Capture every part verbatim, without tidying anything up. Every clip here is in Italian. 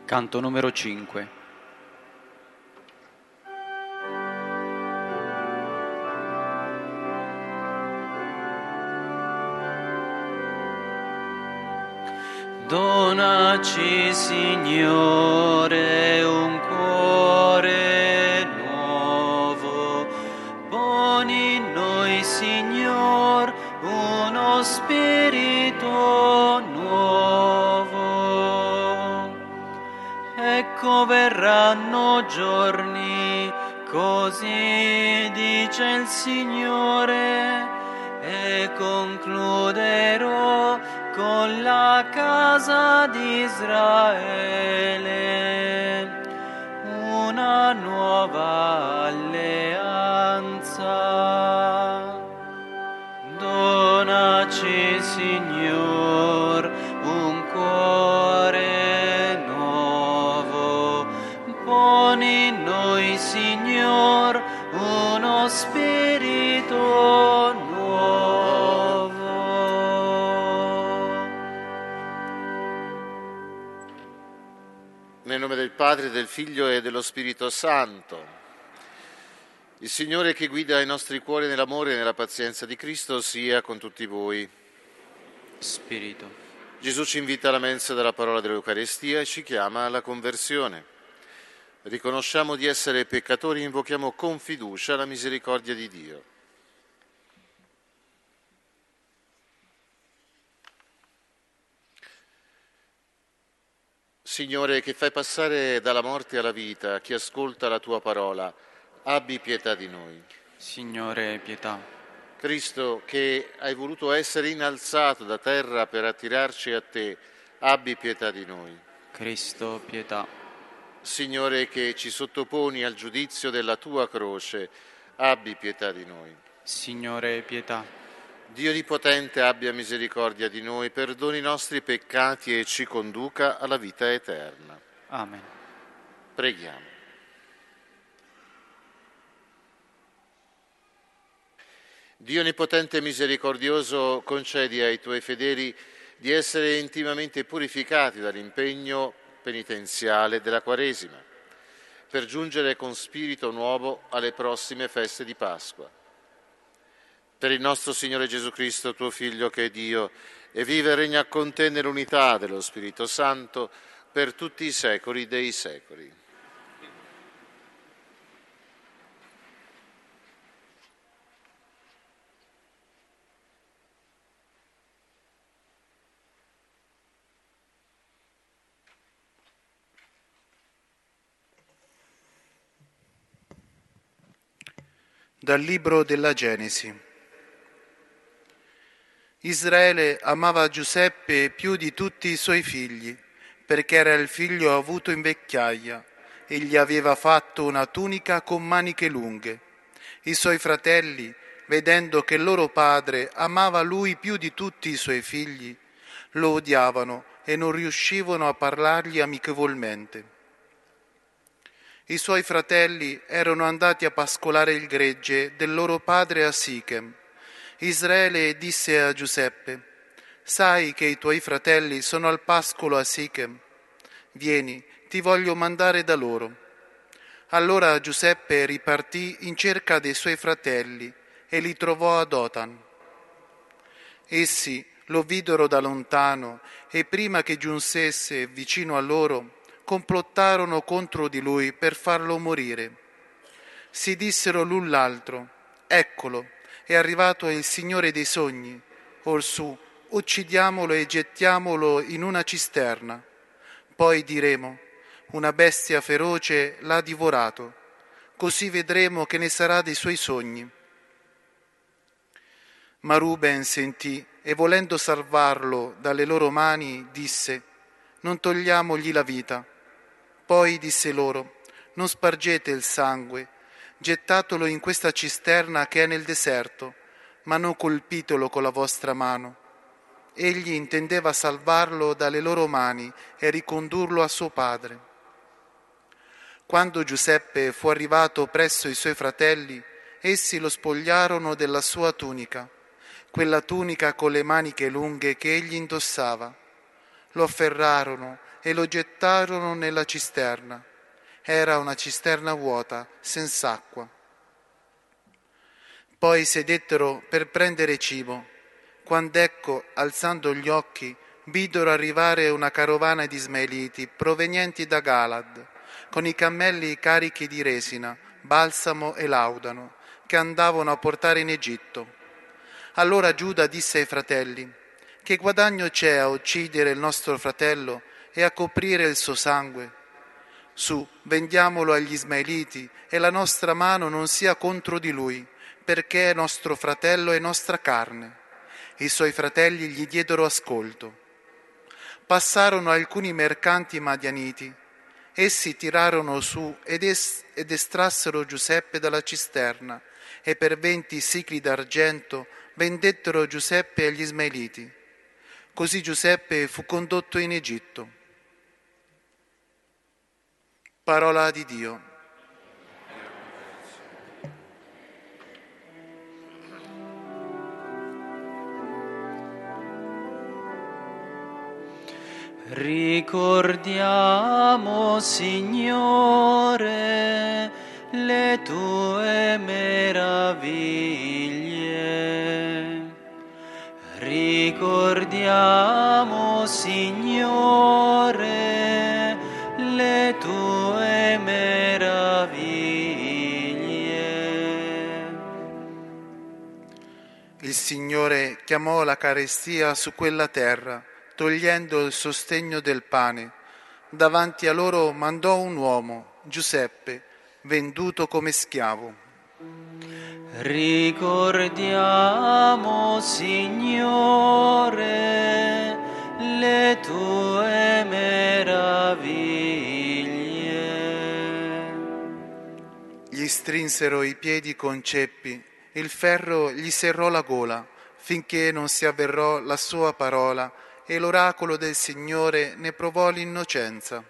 Canto numero cinque. Donaci, Signore, un cuore nuovo, poni in noi, Signor, uno spirito nuovo. Ecco verranno giorni, così dice il Signore, e concluderò con la casa di Israele una nuova alleanza. Donaci, Signor, un cuore nuovo, poni in noi, Signor, uno spirito nuovo. Nel nome del Padre, del Figlio e dello Spirito Santo. Il Signore che guida i nostri cuori nell'amore e nella pazienza di Cristo sia con tutti voi. Spirito. Gesù ci invita alla mensa della parola dell'Eucaristia e ci chiama alla conversione. Riconosciamo di essere peccatori e invochiamo con fiducia la misericordia di Dio. Signore, che fai passare dalla morte alla vita chi ascolta la tua parola, abbi pietà di noi. Signore, pietà. Cristo, che hai voluto essere innalzato da terra per attirarci a te, abbi pietà di noi. Cristo, pietà. Signore, che ci sottoponi al giudizio della tua croce, abbi pietà di noi. Signore, pietà. Dio Onnipotente abbia misericordia di noi, perdoni i nostri peccati e ci conduca alla vita eterna. Amen. Preghiamo. Dio Onnipotente e misericordioso, concedi ai tuoi fedeli di essere intimamente purificati dall'impegno penitenziale della Quaresima, per giungere con spirito nuovo alle prossime feste di Pasqua. Per il nostro Signore Gesù Cristo, tuo Figlio, che è Dio, e vive e regna con te nell'unità dello Spirito Santo, per tutti i secoli dei secoli. Dal libro della Genesi. Israele amava Giuseppe più di tutti i suoi figli, perché era il figlio avuto in vecchiaia e gli aveva fatto una tunica con maniche lunghe. I suoi fratelli, vedendo che il loro padre amava lui più di tutti i suoi figli, lo odiavano e non riuscivano a parlargli amichevolmente. I suoi fratelli erano andati a pascolare il gregge del loro padre a Sichem. Israele disse a Giuseppe: «Sai che i tuoi fratelli sono al pascolo a Sichem? Vieni, ti voglio mandare da loro». Allora Giuseppe ripartì in cerca dei suoi fratelli e li trovò a Dotan. Essi lo videro da lontano e prima che giungesse vicino a loro, complottarono contro di lui per farlo morire. Si dissero l'un l'altro: «Eccolo, è arrivato il Signore dei sogni. Orsù, uccidiamolo e gettiamolo in una cisterna. Poi diremo: una bestia feroce l'ha divorato. Così vedremo che ne sarà dei suoi sogni». Ma Ruben sentì e, volendo salvarlo dalle loro mani, disse: «Non togliamogli la vita». Poi disse loro: «Non spargete il sangue, gettatelo in questa cisterna che è nel deserto, ma non colpitelo con la vostra mano». Egli intendeva salvarlo dalle loro mani e ricondurlo a suo padre. Quando Giuseppe fu arrivato presso i suoi fratelli, essi lo spogliarono della sua tunica, quella tunica con le maniche lunghe che egli indossava. Lo afferrarono e lo gettarono nella cisterna. Era una cisterna vuota, senza acqua. Poi sedettero per prendere cibo, quando ecco, alzando gli occhi, videro arrivare una carovana di ismaeliti provenienti da Galad, con i cammelli carichi di resina, balsamo e laudano, che andavano a portare in Egitto. Allora Giuda disse ai fratelli: che guadagno c'è a uccidere il nostro fratello e a coprire il suo sangue? Su, vendiamolo agli ismaeliti e la nostra mano non sia contro di lui, perché è nostro fratello e nostra carne. I suoi fratelli gli diedero ascolto. Passarono alcuni mercanti madianiti. Essi tirarono su ed, es- ed estrassero Giuseppe dalla cisterna e per venti sicli d'argento vendettero Giuseppe agli ismaeliti. Così Giuseppe fu condotto in Egitto. Parola di Dio. Ricordiamo, Signore, le tue meraviglie. Ricordiamo, Signore, le tue meraviglie. Il Signore chiamò la carestia su quella terra, togliendo il sostegno del pane. Davanti a loro mandò un uomo, Giuseppe, venduto come schiavo. Ricordiamo, Signore, le tue meraviglie. Gli strinsero i piedi con ceppi, il ferro gli serrò la gola, finché non si avverò la sua parola, e l'oracolo del Signore ne provò l'innocenza.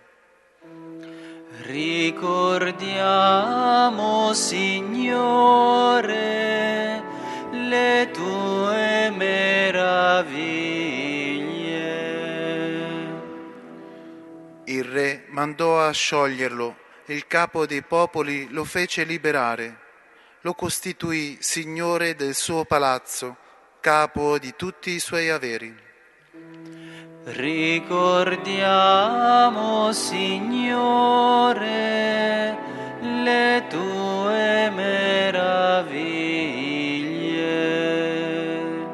Ricordiamo, Signore, le tue meraviglie. Il re mandò a scioglierlo, il capo dei popoli lo fece liberare, lo costituì signore del suo palazzo, capo di tutti i suoi averi. Ricordiamo, Signore, le tue meraviglie.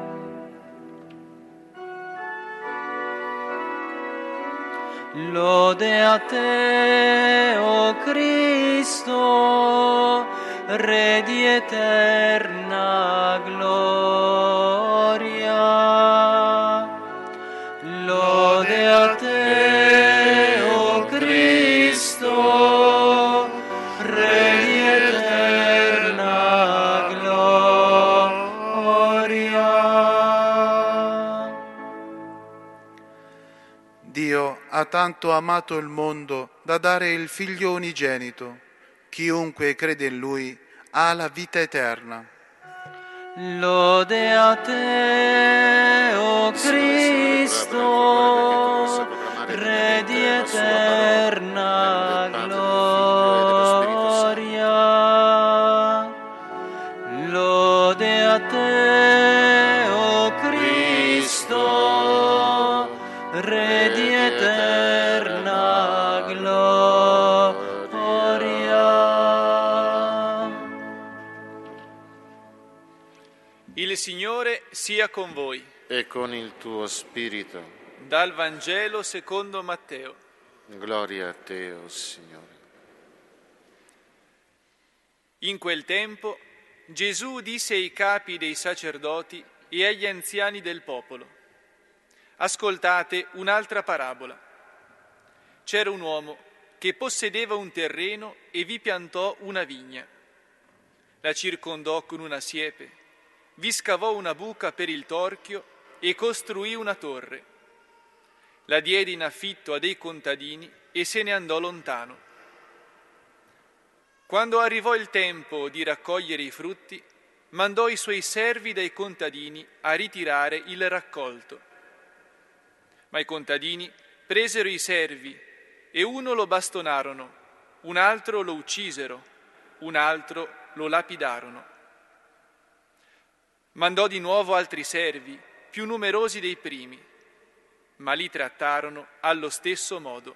Lode a te, o Cristo, Re di eterna gloria. Lode a te, o Cristo, Re di eterna gloria. Dio ha tanto amato il mondo da dare il Figlio unigenito. Chiunque crede in Lui ha la vita eterna. Lode a te, o Cristo, Re di eterna gloria. Lode a te, o Cristo, Re di eterna gloria. Il Signore sia con voi. E con il tuo spirito. Dal Vangelo secondo Matteo. Gloria a te, o Signore. In quel tempo Gesù disse ai capi dei sacerdoti e agli anziani del popolo: ascoltate un'altra parabola. C'era un uomo che possedeva un terreno e vi piantò una vigna. La circondò con una siepe, vi scavò una buca per il torchio e costruì una torre. La diede in affitto a dei contadini e se ne andò lontano. Quando arrivò il tempo di raccogliere i frutti, mandò i suoi servi dai contadini a ritirare il raccolto. Ma i contadini presero i servi e uno lo bastonarono, un altro lo uccisero, un altro lo lapidarono. Mandò di nuovo altri servi, più numerosi dei primi, ma li trattarono allo stesso modo.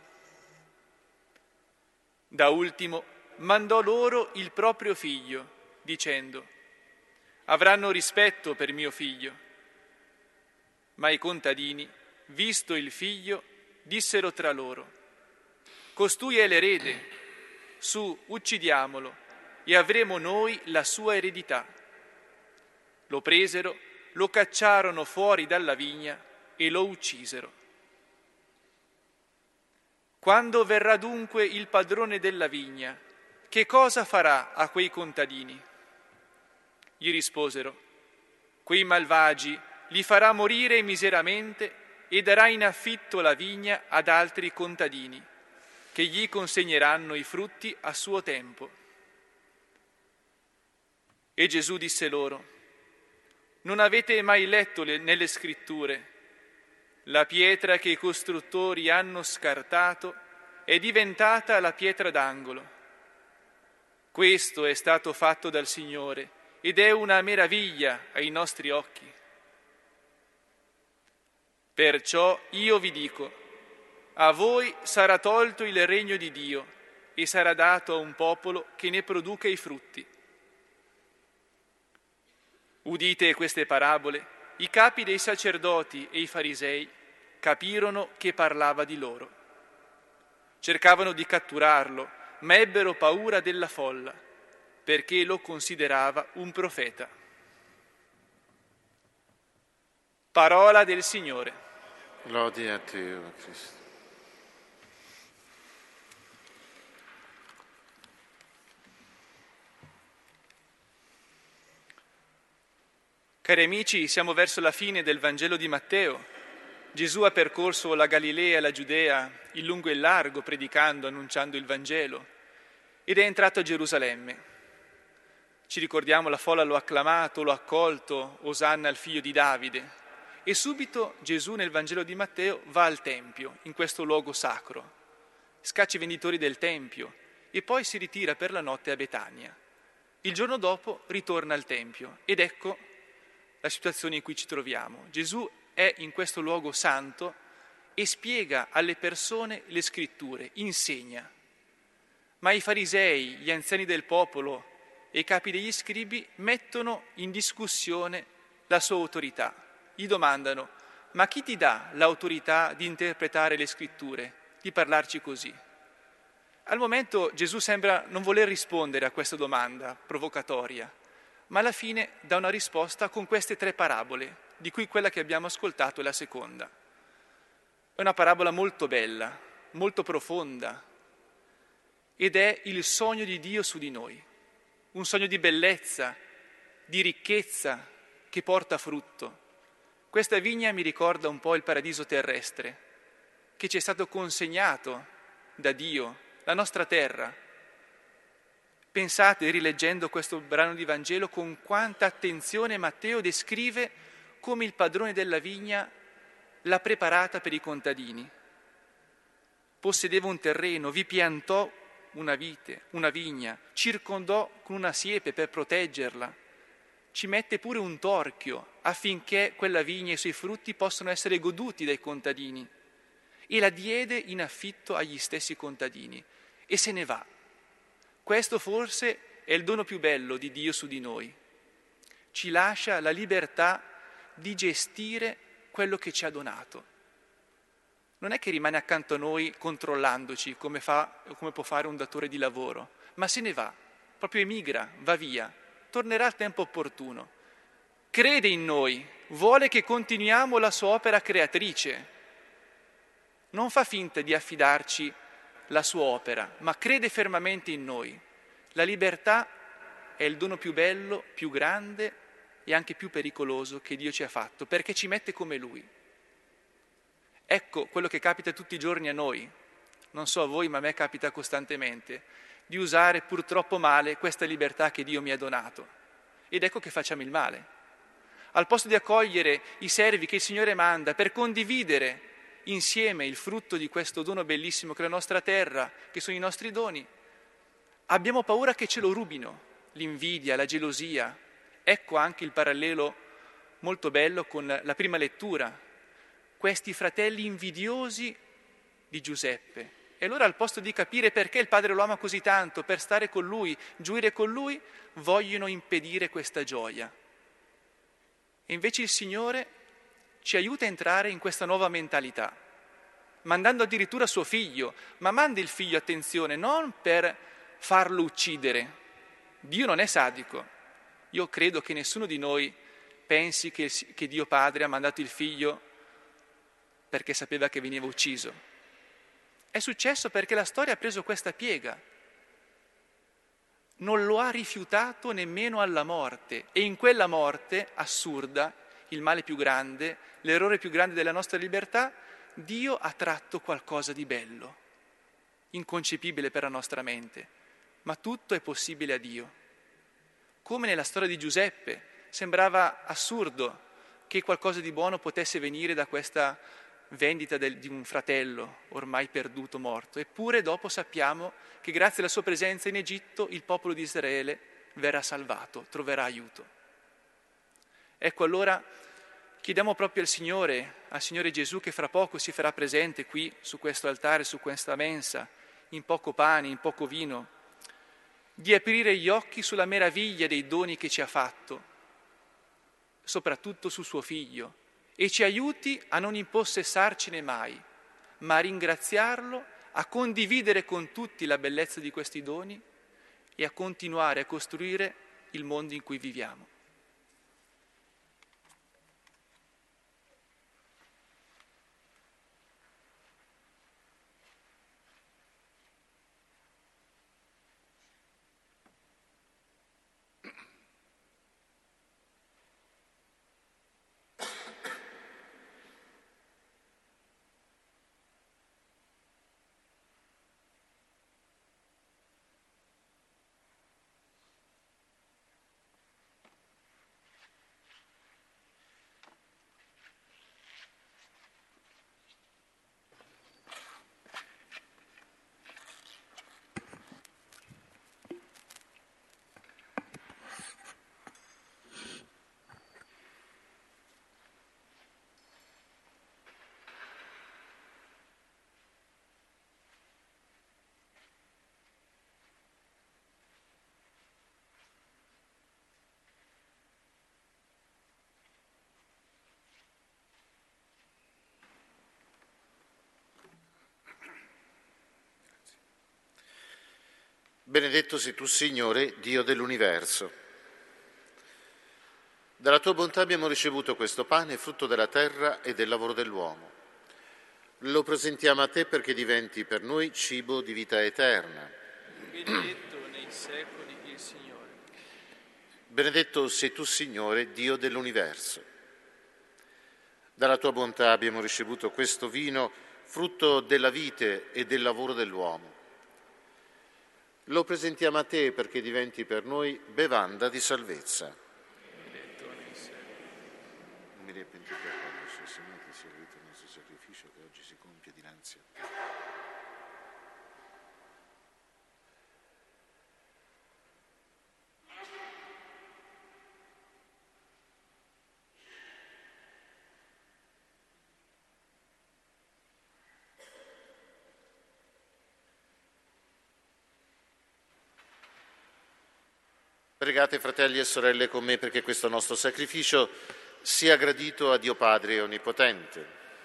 Da ultimo mandò loro il proprio figlio, dicendo: avranno rispetto per mio figlio. Ma i contadini, visto il figlio, dissero tra loro: costui è l'erede, su, uccidiamolo, e avremo noi la sua eredità. Lo presero, lo cacciarono fuori dalla vigna e lo uccisero. Quando verrà dunque il padrone della vigna, che cosa farà a quei contadini? Gli risposero: quei malvagi li farà morire miseramente e darà in affitto la vigna ad altri contadini, che gli consegneranno i frutti a suo tempo. E Gesù disse loro: non avete mai letto le, nelle scritture: la pietra che i costruttori hanno scartato è diventata la pietra d'angolo. Questo è stato fatto dal Signore ed è una meraviglia ai nostri occhi. Perciò io vi dico: a voi sarà tolto il regno di Dio e sarà dato a un popolo che ne produca i frutti. Udite queste parabole, i capi dei sacerdoti e i farisei capirono che parlava di loro. Cercavano di catturarlo, ma ebbero paura della folla, perché lo considerava un profeta. Parola del Signore. Lode a te, o Cristo. Cari amici, siamo verso la fine del Vangelo di Matteo. Gesù ha percorso la Galilea e la Giudea in lungo e in largo, predicando, annunciando il Vangelo, ed è entrato a Gerusalemme. Ci ricordiamo, la folla lo ha acclamato, lo ha accolto, Osanna al figlio di Davide. E subito Gesù nel Vangelo di Matteo va al Tempio, in questo luogo sacro, scaccia i venditori del Tempio e poi si ritira per la notte a Betania. Il giorno dopo ritorna al Tempio ed ecco la situazione in cui ci troviamo. Gesù è in questo luogo santo e spiega alle persone le scritture, insegna. Ma i farisei, gli anziani del popolo e i capi degli scribi mettono in discussione la sua autorità. Gli domandano: ma chi ti dà l'autorità di interpretare le scritture, di parlarci così? Al momento Gesù sembra non voler rispondere a questa domanda provocatoria, ma alla fine dà una risposta con queste tre parabole, di cui quella che abbiamo ascoltato è la seconda. È una parabola molto bella, molto profonda, ed è il sogno di Dio su di noi, un sogno di bellezza, di ricchezza che porta frutto. Questa vigna mi ricorda un po' il paradiso terrestre, che ci è stato consegnato da Dio, la nostra terra. Pensate, rileggendo questo brano di Vangelo, con quanta attenzione Matteo descrive come il padrone della vigna l'ha preparata per i contadini. Possedeva un terreno, vi piantò una vite, una vigna, circondò con una siepe per proteggerla, ci mette pure un torchio affinché quella vigna e i suoi frutti possano essere goduti dai contadini, e la diede in affitto agli stessi contadini e se ne va. Questo forse è il dono più bello di Dio su di noi. Ci lascia la libertà di gestire quello che ci ha donato. Non è che rimane accanto a noi controllandoci come, fa, come può fare un datore di lavoro, ma se ne va, proprio emigra, va via, tornerà al tempo opportuno. Crede in noi, vuole che continuiamo la sua opera creatrice. Non fa finta di affidarci la sua opera, ma crede fermamente in noi. La libertà è il dono più bello, più grande e anche più pericoloso che Dio ci ha fatto, perché ci mette come Lui. Ecco quello che capita tutti i giorni a noi, non so a voi, ma a me capita costantemente, di usare purtroppo male questa libertà che Dio mi ha donato. Ed ecco che facciamo il male. Al posto di accogliere i servi che il Signore manda per condividere insieme il frutto di questo dono bellissimo che è la nostra terra, che sono i nostri doni, abbiamo paura che ce lo rubino, l'invidia, la gelosia. Ecco anche il parallelo molto bello con la prima lettura, questi fratelli invidiosi di Giuseppe. E allora al posto di capire perché il padre lo ama così tanto, per stare con lui, gioire con lui, vogliono impedire questa gioia. E invece il Signore ci aiuta a entrare in questa nuova mentalità, mandando addirittura suo figlio, ma manda il figlio, attenzione, non per farlo uccidere. Dio non è sadico. Io credo che nessuno di noi pensi che, che Dio Padre ha mandato il figlio perché sapeva che veniva ucciso. È successo perché la storia ha preso questa piega. Non lo ha rifiutato nemmeno alla morte, e in quella morte assurda, il male più grande, l'errore più grande della nostra libertà, Dio ha tratto qualcosa di bello, inconcepibile per la nostra mente, ma tutto è possibile a Dio. Come nella storia di Giuseppe, sembrava assurdo che qualcosa di buono potesse venire da questa vendita del, di un fratello ormai perduto, morto. Eppure dopo sappiamo che grazie alla sua presenza in Egitto il popolo di Israele verrà salvato, troverà aiuto. Ecco, allora chiediamo proprio al Signore, al Signore Gesù, che fra poco si farà presente qui su questo altare, su questa mensa, in poco pane, in poco vino, di aprire gli occhi sulla meraviglia dei doni che ci ha fatto, soprattutto su suo Figlio, e ci aiuti a non impossessarcene mai, ma a ringraziarlo, a condividere con tutti la bellezza di questi doni e a continuare a costruire il mondo in cui viviamo. Benedetto sei tu, Signore, Dio dell'universo. Dalla tua bontà abbiamo ricevuto questo pane, frutto della terra e del lavoro dell'uomo. Lo presentiamo a te perché diventi per noi cibo di vita eterna. Benedetto nei secoli il Signore. Benedetto sei tu, Signore, Dio dell'universo. Dalla tua bontà abbiamo ricevuto questo vino, frutto della vite e del lavoro dell'uomo. Lo presentiamo a te perché diventi per noi bevanda di salvezza. Benedetto nei secoli. Non mi riempiti per quello, se Signore ti sia il nostro sacrificio che oggi si compie dinanzi a te. Pregate, fratelli e sorelle, con me perché questo nostro sacrificio sia gradito a Dio Padre Onnipotente.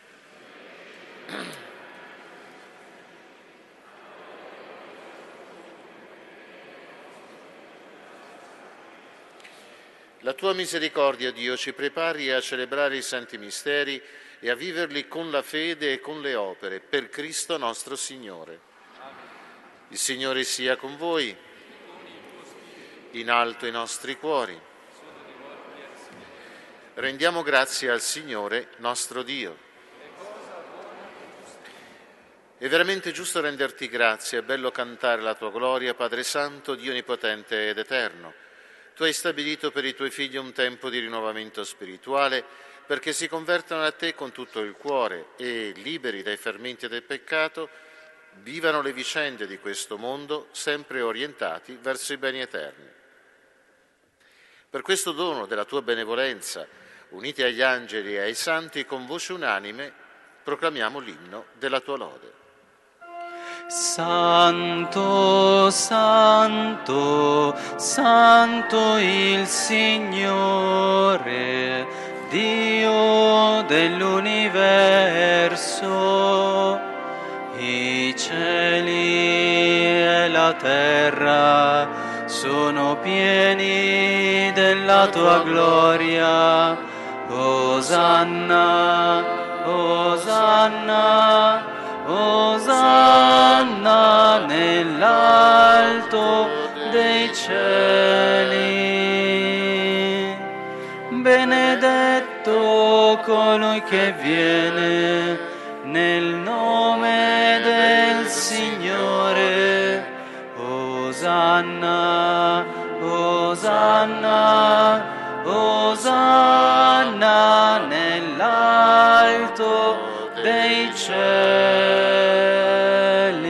La tua misericordia, Dio, ci prepari a celebrare i santi misteri e a viverli con la fede e con le opere, per Cristo nostro Signore. Il Signore sia con voi. In alto i nostri cuori. Rendiamo grazie al Signore nostro Dio. È veramente giusto renderti grazie, è bello cantare la tua gloria, Padre Santo, Dio Onnipotente ed Eterno. Tu hai stabilito per i tuoi figli un tempo di rinnovamento spirituale, perché si convertano a te con tutto il cuore e, liberi dai fermenti del peccato, vivano le vicende di questo mondo sempre orientati verso i beni eterni. Per questo dono della tua benevolenza, uniti agli angeli e ai santi, con voce unanime proclamiamo l'inno della tua lode. Santo, santo, santo il Signore, Dio dell'universo. I cieli e la terra sono pieni della tua gloria. Osanna, Osanna, Osanna nell'alto dei cieli. Benedetto colui che viene nel nome del Signore. Osanna, Osanna, Osanna nell'alto dei cieli.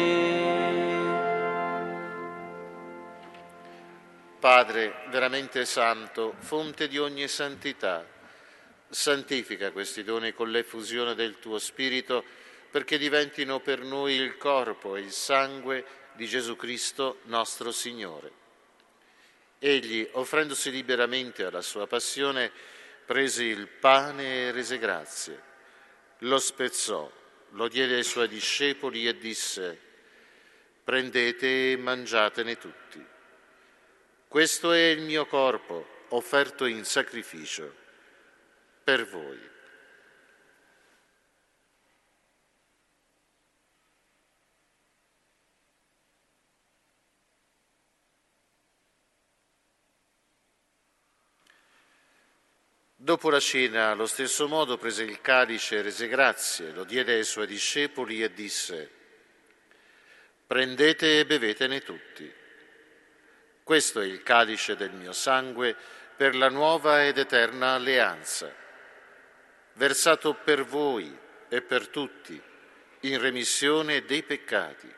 Padre veramente santo, fonte di ogni santità, santifica questi doni con l'effusione del tuo Spirito, perché diventino per noi il corpo e il sangue di Gesù Cristo nostro Signore. Egli, offrendosi liberamente alla sua passione, prese il pane e rese grazie, lo spezzò, lo diede ai suoi discepoli e disse: prendete e mangiatene tutti. Questo è il mio corpo, offerto in sacrificio per voi. Dopo la cena, allo stesso modo, prese il calice e rese grazie, lo diede ai suoi discepoli e disse: prendete e bevetene tutti. Questo è il calice del mio sangue per la nuova ed eterna alleanza, versato per voi e per tutti in remissione dei peccati.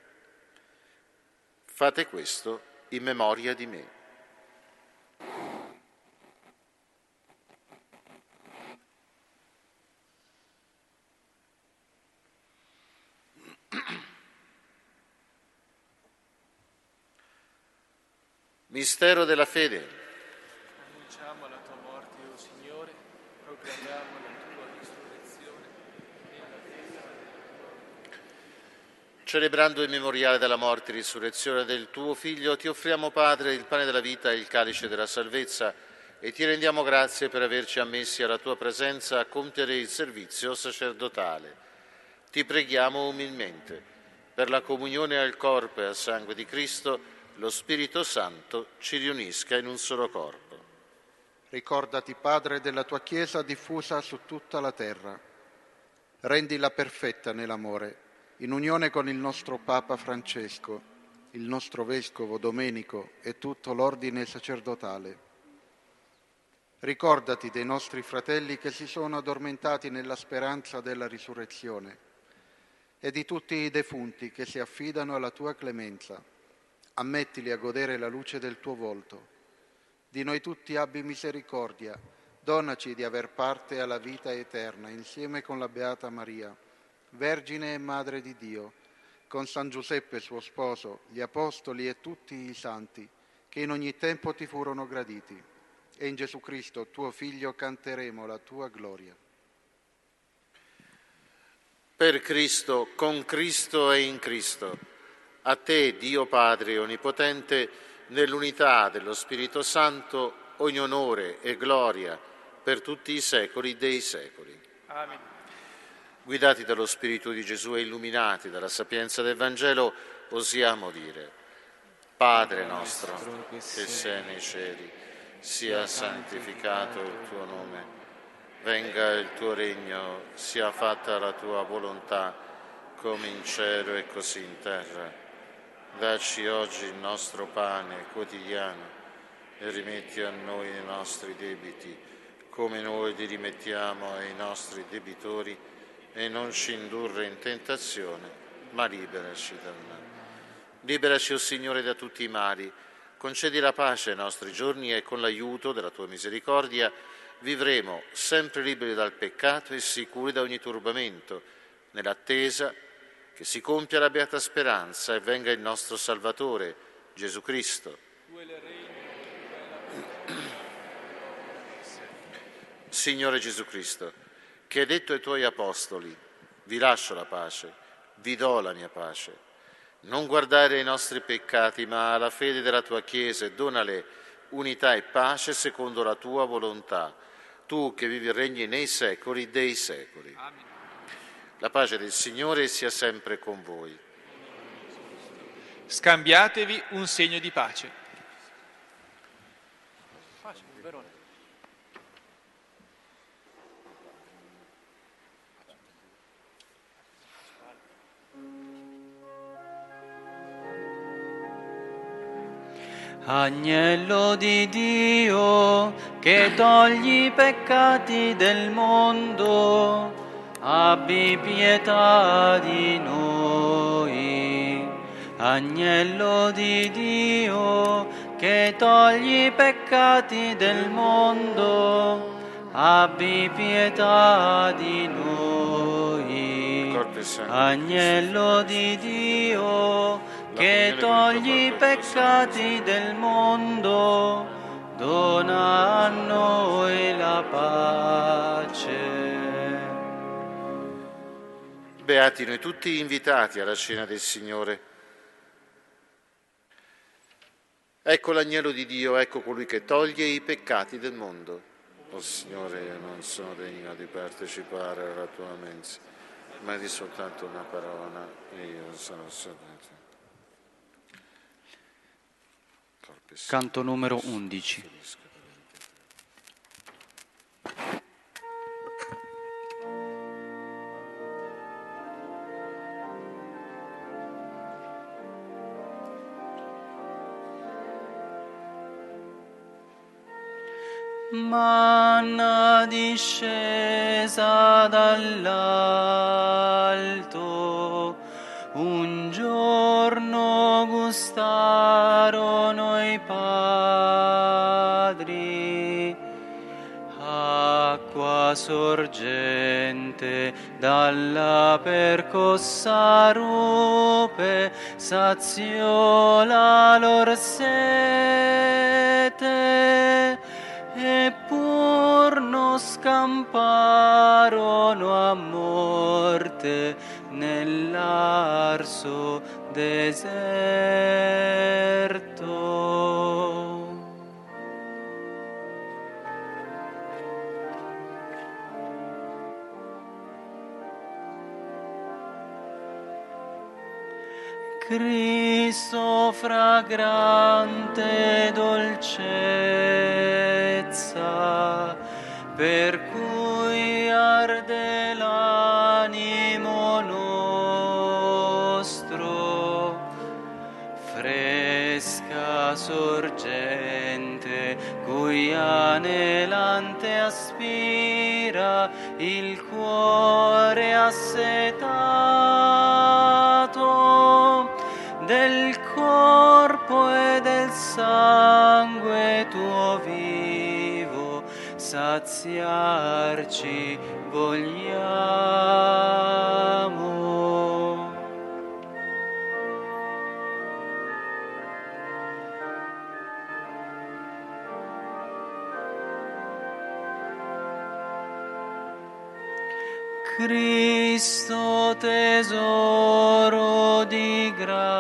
Fate questo in memoria di me. Mistero della fede. Annunciamo la tua morte, o Signore, proclamiamo la tua risurrezione e l'attesa della tua. Celebrando il memoriale della morte e risurrezione del tuo Figlio, ti offriamo, Padre, il pane della vita e il calice della salvezza, e ti rendiamo grazie per averci ammessi alla tua presenza a compiere il servizio sacerdotale. Ti preghiamo umilmente, per la comunione al corpo e al sangue di Cristo, lo Spirito Santo ci riunisca in un solo corpo. Ricordati, Padre, della tua Chiesa diffusa su tutta la terra. Rendila perfetta nell'amore, in unione con il nostro Papa Francesco, il nostro Vescovo Domenico e tutto l'ordine sacerdotale. Ricordati dei nostri fratelli che si sono addormentati nella speranza della risurrezione e di tutti i defunti che si affidano alla tua clemenza. Ammettili a godere la luce del tuo volto. Di noi tutti abbi misericordia, donaci di aver parte alla vita eterna insieme con la Beata Maria, Vergine e Madre di Dio, con San Giuseppe suo sposo, gli Apostoli e tutti i santi, che in ogni tempo ti furono graditi. E in Gesù Cristo, tuo Figlio, canteremo la tua gloria. Per Cristo, con Cristo e in Cristo, a te, Dio Padre Onnipotente, nell'unità dello Spirito Santo, ogni onore e gloria per tutti i secoli dei secoli. Amen. Guidati dallo Spirito di Gesù e illuminati dalla sapienza del Vangelo, osiamo dire: Padre nostro, che sei nei cieli, sia santificato il tuo nome, venga il tuo regno, sia fatta la tua volontà, come in cielo e così in terra. Dacci oggi il nostro pane quotidiano e rimetti a noi i nostri debiti, come noi li rimettiamo ai nostri debitori, e non ci indurre in tentazione, ma liberaci dal male. Liberaci, o Signore, da tutti i mali, concedi la pace ai nostri giorni e con l'aiuto della Tua misericordia vivremo sempre liberi dal peccato e sicuri da ogni turbamento, nell'attesa che si compia la beata speranza e venga il nostro Salvatore, Gesù Cristo. Signore Gesù Cristo, che hai detto ai Tuoi Apostoli: vi lascio la pace, vi do la mia pace. Non guardare ai nostri peccati, ma alla fede della Tua Chiesa, e donale unità e pace secondo la Tua volontà. Tu che vivi e regni nei secoli dei secoli. Amen. La pace del Signore sia sempre con voi. Scambiatevi un segno di pace. Agnello di Dio, che togli i peccati del mondo, abbi pietà di noi. Agnello di Dio, che togli i peccati del mondo, abbi pietà di noi. Agnello di Dio, che togli i peccati del mondo, dona a noi la pace. Beati noi tutti invitati alla cena del Signore. Ecco l'agnello di Dio, ecco colui che toglie i peccati del mondo. O Signore, io non sono degno di partecipare alla tua mensa, ma di soltanto una parola e io sarò salvato. Canto numero undici. Manna discesa dall'alto, un giorno gustarono i padri, acqua sorgente dalla percossa rupe, saziò la lor sete, e pur non scamparono a morte nell'arso deserto. Cristo fragrante dolcezza, per cui arde l'animo nostro, fresca sorgente, cui anelante aspira il cuore assetato, del corpo e del sangue tuo vivo, saziarci vogliamo. Cristo tesoro di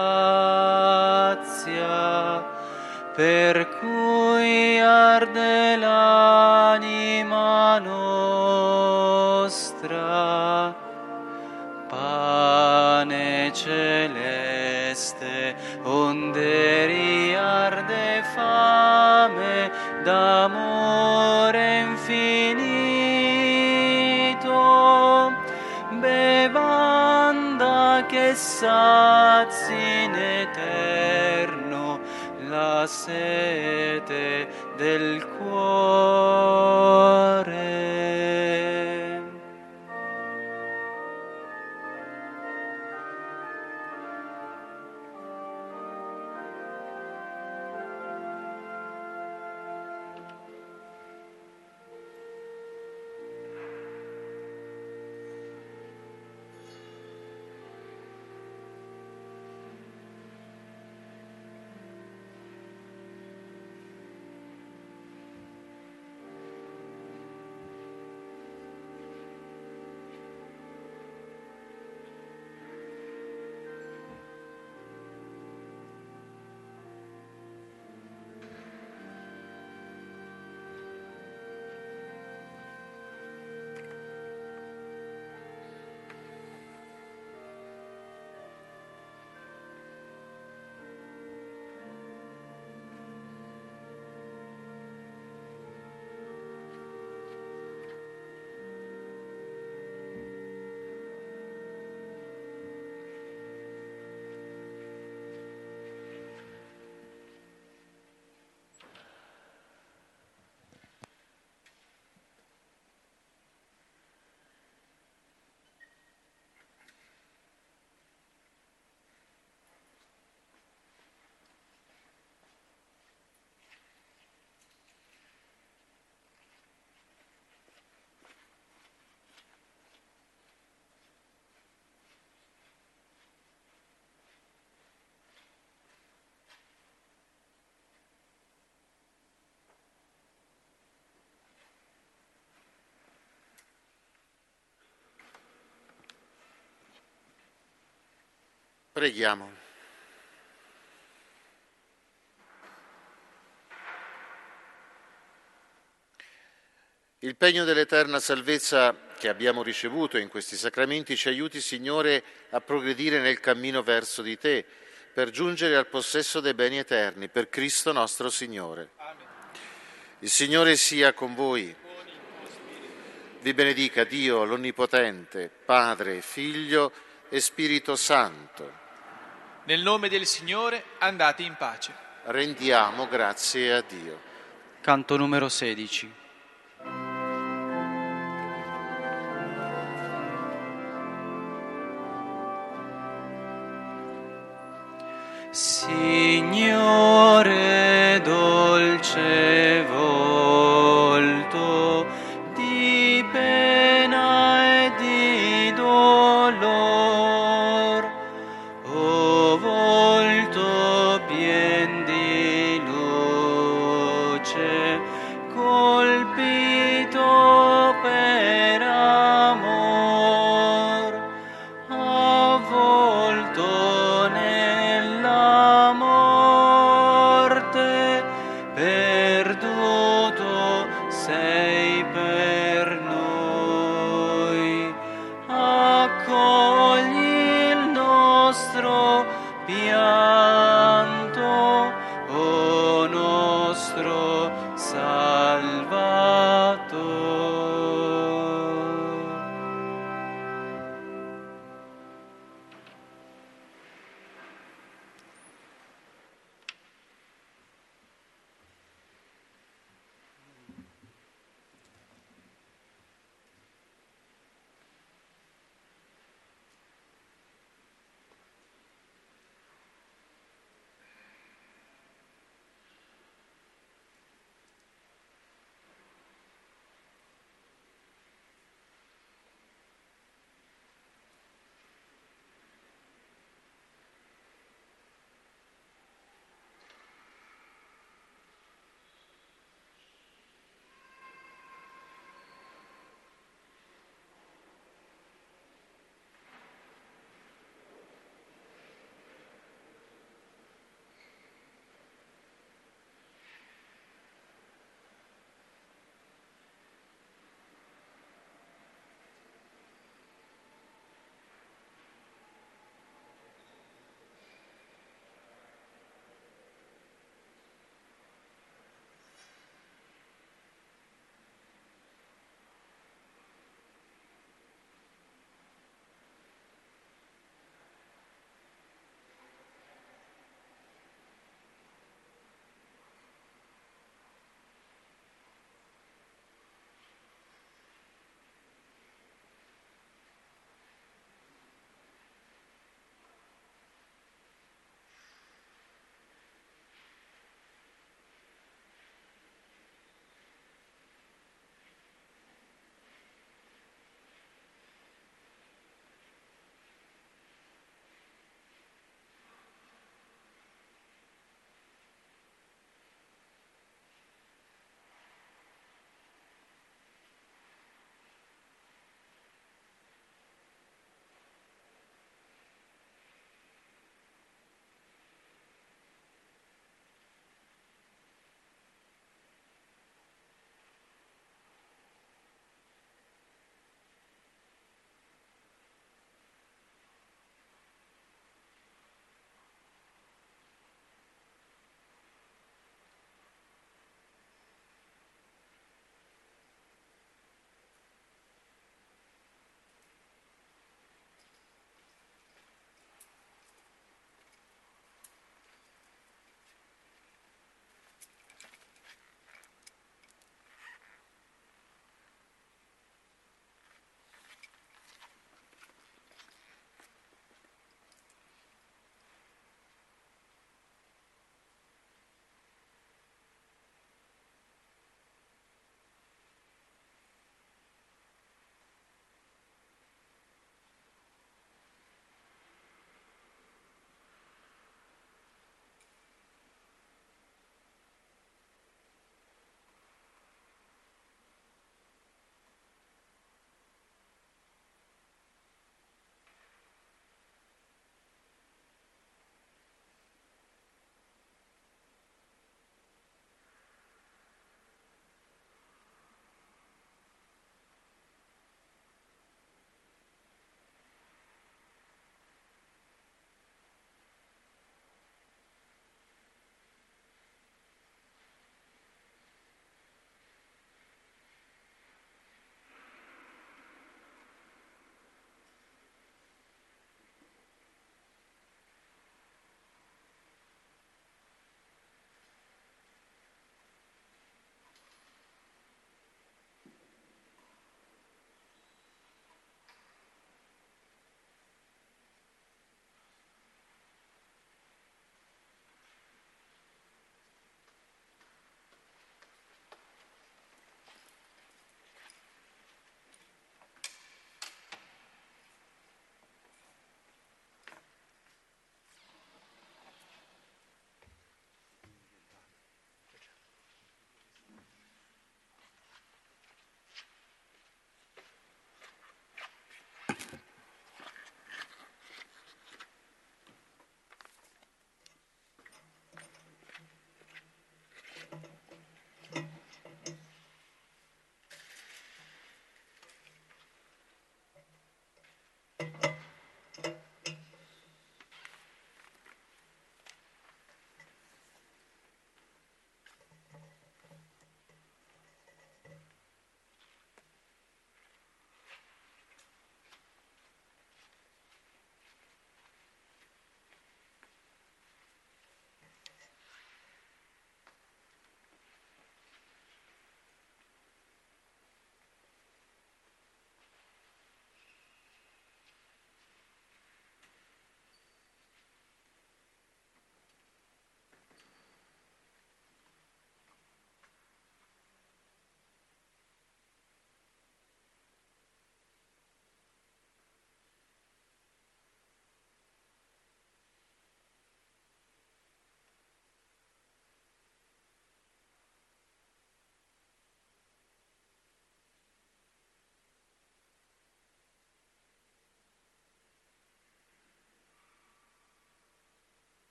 grazia, per cui arde l'anima nostra, pane celeste, onde riarde fame d'amore infinito, bevanda che sazi in eterno la sete del cuore. Preghiamo. Il pegno dell'eterna salvezza che abbiamo ricevuto in questi sacramenti ci aiuti, Signore, a progredire nel cammino verso di Te, per giungere al possesso dei beni eterni, per Cristo nostro Signore. Amen. Il Signore sia con voi. Vi benedica Dio, l'Onnipotente, Padre, Figlio e Spirito Santo. Nel nome del Signore andate in pace. Rendiamo grazie a Dio. Canto numero sedici. Signore dolce volto di pena e di dolor, o volto pien di luce colpito